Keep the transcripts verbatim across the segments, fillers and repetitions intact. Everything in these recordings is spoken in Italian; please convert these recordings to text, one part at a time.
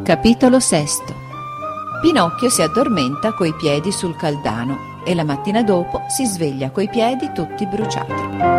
Capitolo sesto. Pinocchio si addormenta coi piedi sul caldano e la mattina dopo si sveglia coi piedi tutti bruciati.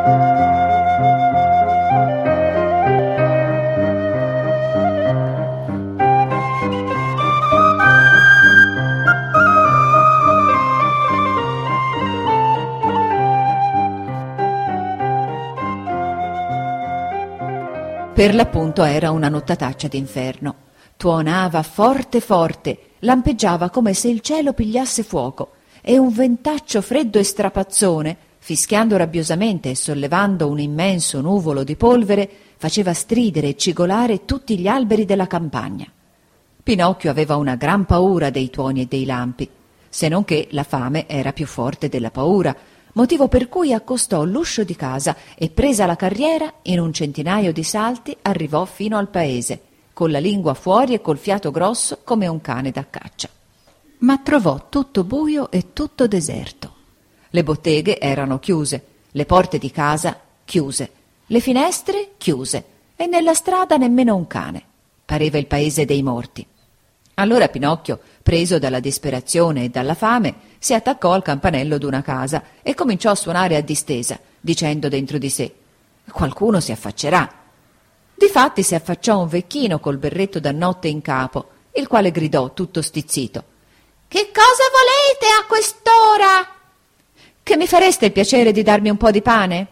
Per l'appunto era una nottataccia d'inferno. Tuonava forte forte, lampeggiava come se il cielo pigliasse fuoco, e un ventaccio freddo e strapazzone, fischiando rabbiosamente e sollevando un immenso nuvolo di polvere, faceva stridere e cigolare tutti gli alberi della campagna. Pinocchio aveva una gran paura dei tuoni e dei lampi, se non che la fame era più forte della paura, motivo per cui accostò l'uscio di casa e, presa la carriera, in un centinaio di salti arrivò fino al paese, con la lingua fuori e col fiato grosso come un cane da caccia. Ma trovò tutto buio e tutto deserto. Le botteghe erano chiuse, le porte di casa chiuse, le finestre chiuse e nella strada nemmeno un cane. Pareva il paese dei morti. Allora Pinocchio, preso dalla disperazione e dalla fame, si attaccò al campanello d'una casa e cominciò a suonare a distesa, dicendo dentro di sé: «Qualcuno si affaccerà». Difatti si affacciò un vecchino col berretto da notte in capo, il quale gridò tutto stizzito: «Che cosa volete a quest'ora?» «Che mi fareste il piacere di darmi un po' di pane?»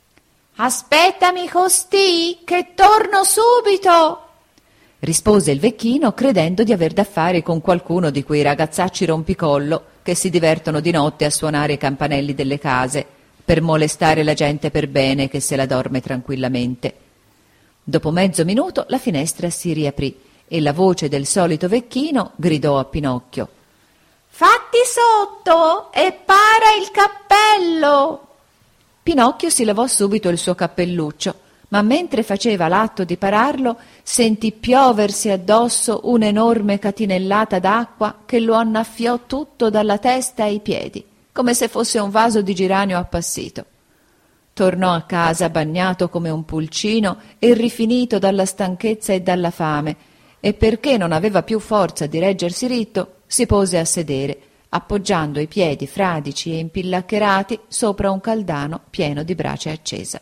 «Aspettami costì, che torno subito», rispose il vecchino, credendo di aver da fare con qualcuno di quei ragazzacci rompicollo che si divertono di notte a suonare i campanelli delle case per molestare la gente per bene che se la dorme tranquillamente. Dopo mezzo minuto la finestra si riaprì e la voce del solito vecchino gridò a Pinocchio: «Fatti sotto e para il cappello!» Pinocchio si lavò subito il suo cappelluccio, ma mentre faceva l'atto di pararlo sentì pioversi addosso un'enorme catinellata d'acqua che lo annaffiò tutto dalla testa ai piedi, come se fosse un vaso di giranio appassito. Tornò a casa bagnato come un pulcino e rifinito dalla stanchezza e dalla fame, e perché non aveva più forza di reggersi ritto, si pose a sedere, appoggiando i piedi fradici e impillaccherati sopra un caldano pieno di brace accesa.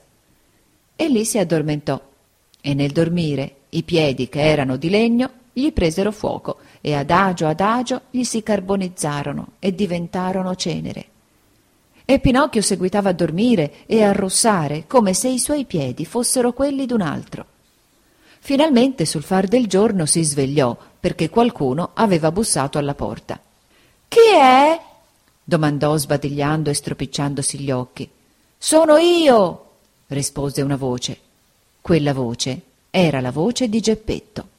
E lì si addormentò, e nel dormire i piedi, che erano di legno, gli presero fuoco e adagio adagio gli si carbonizzarono e diventarono cenere. E Pinocchio seguitava a dormire e a russare come se i suoi piedi fossero quelli d'un altro. Finalmente sul far del giorno si svegliò perché qualcuno aveva bussato alla porta. «Chi è?» domandò sbadigliando e stropicciandosi gli occhi. «Sono io!» rispose una voce. Quella voce era la voce di Geppetto.